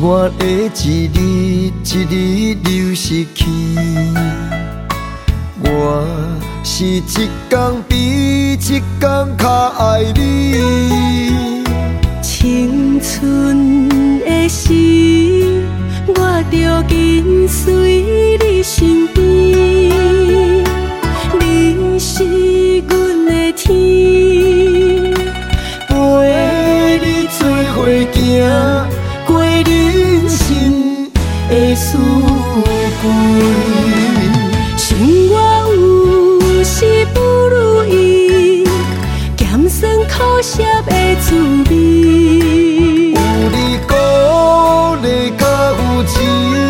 我的一日一日流逝去，我是一天比一天较爱你。 青春的时，我就紧随你身边，你是阮的天，陪你做伙行过人生的四季。心我有时不如意，咸酸苦涩的滋味。 有你鼓励甲扶持，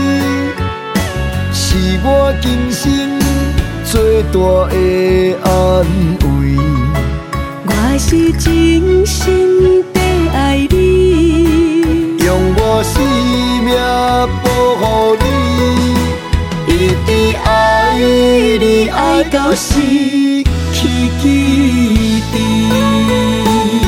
是我今生最大的安慰。 我是真心地爱你， 用我生命保护你，一直爱你爱到死去记忆。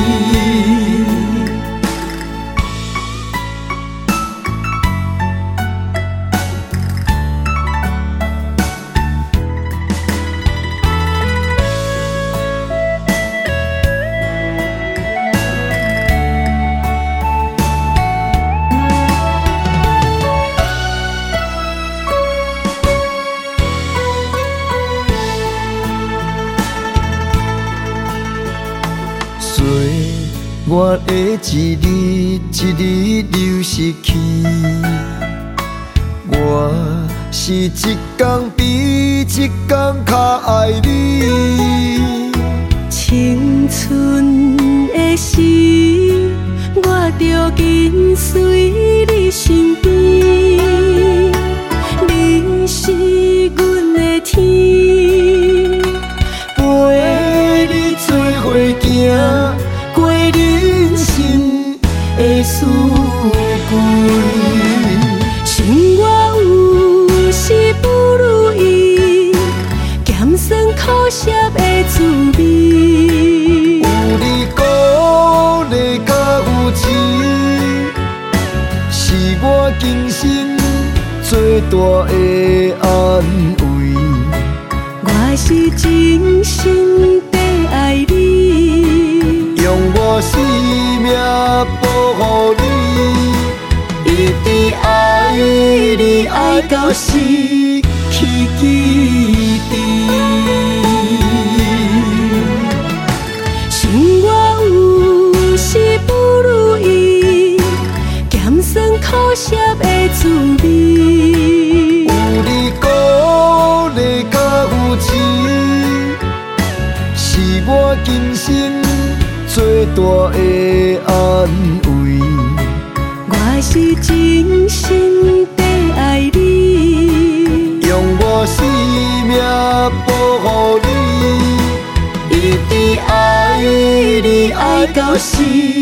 我的一日一日流逝去，我是一天比一天较爱你。 青春的时，我就紧随你身边，你是阮的天，陪你做伙行过人生的四季。心我有时不如意，咸酸苦涩的滋味。 有你鼓励甲扶持，是我今生最大的安慰。 我是真心地爱你， 用我生命保护你，一直爱你爱到死去记忆。 心我有时不如意，咸酸苦涩的滋味。 有你鼓励甲扶持，是我今生最大的安慰。 我是真心地爱你， 用我生命保护你，一直爱你爱到死。